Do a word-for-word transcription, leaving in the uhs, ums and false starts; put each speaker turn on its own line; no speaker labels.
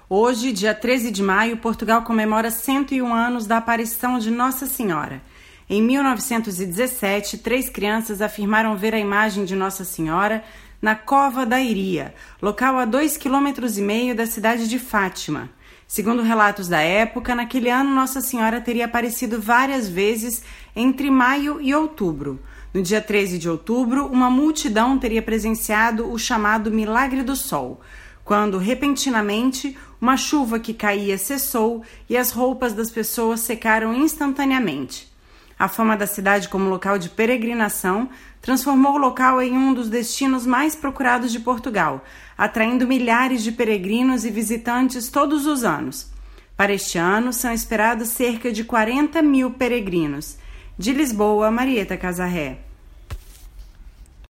Hoje, dia treze de maio, Portugal comemora cento e um anos da aparição de Nossa Senhora. Em mil novecentos e dezessete, três crianças afirmaram ver a imagem de Nossa Senhora na Cova da Iria, local a dois quilômetros e meio da cidade de Fátima. Segundo relatos da época, naquele ano Nossa Senhora teria aparecido várias vezes entre maio e outubro. No dia treze de outubro, uma multidão teria presenciado o chamado Milagre do Sol, quando, repentinamente, uma chuva que caía cessou e as roupas das pessoas secaram instantaneamente. A fama da cidade como local de peregrinação transformou o local em um dos destinos mais procurados de Portugal, atraindo milhares de peregrinos e visitantes todos os anos. Para este ano, são esperados cerca de quarenta mil peregrinos. De Lisboa, Marieta Casarré.